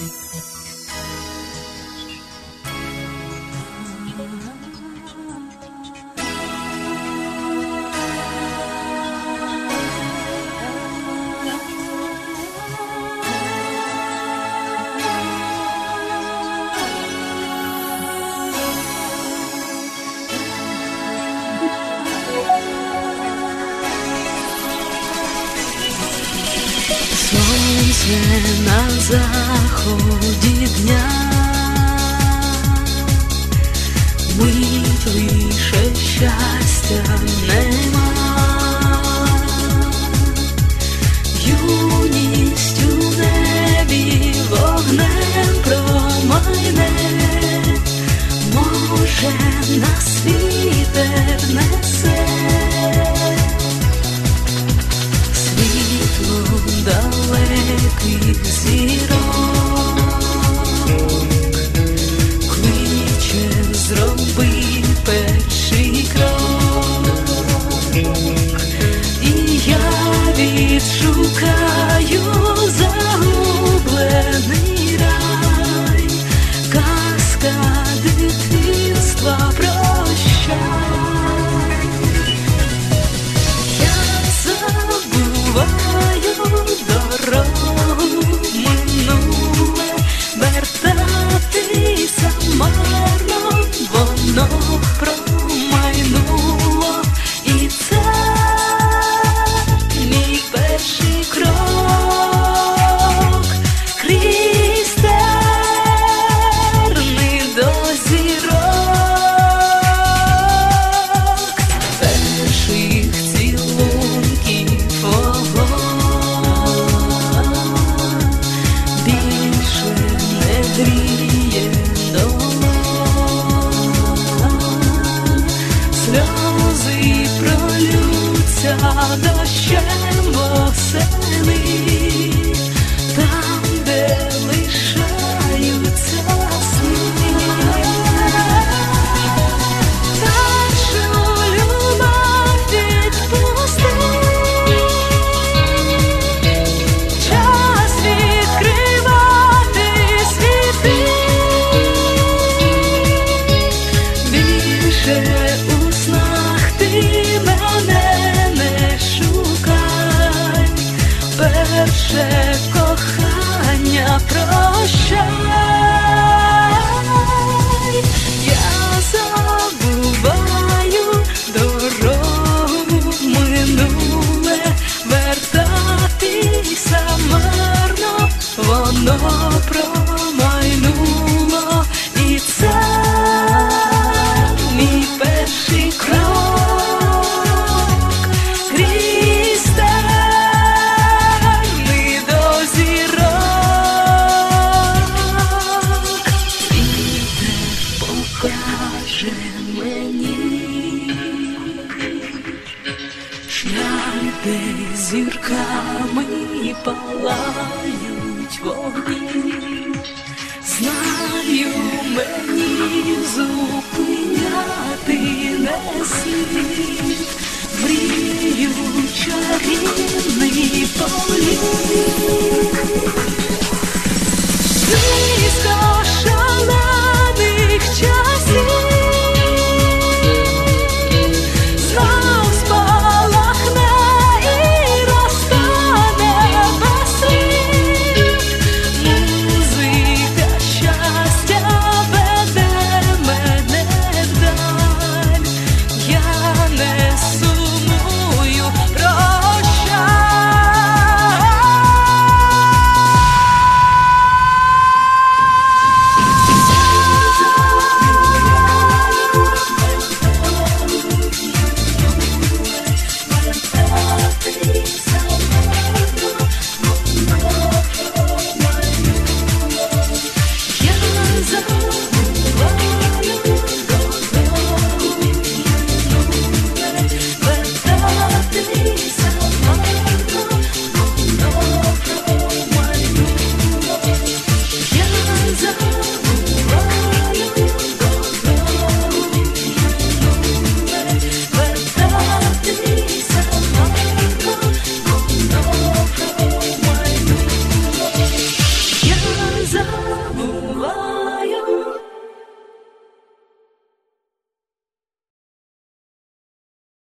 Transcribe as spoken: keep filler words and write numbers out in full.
Сонце на заході дня, мить лише щастя нема, юність у небі вогнем промайне, може нас вітер несе. Далеких зірок кличе, зроби перший крок, і я відшукаю загублений рай, казка дитинства прощай. Я забуваю дорогу минуле, вертатися марно, воно промайнуло, і це мій перший крок крізь терни до зірок, перших цілунків сльози пролються дощем восени, там, де лишаються сни. Нашу любов відпусти, час відкривати світи. Більше у снах ти мене не шукай, перше кохання прощай. Я забуваю дорогу минуле, вертатися марно, воно промайнуло, і це мій перший крок крізь терни до зірок. Вітер покаже мені шлях, де зірками палають вогні. Знаю, мені зупиняти не слід, мрію чарівний політ.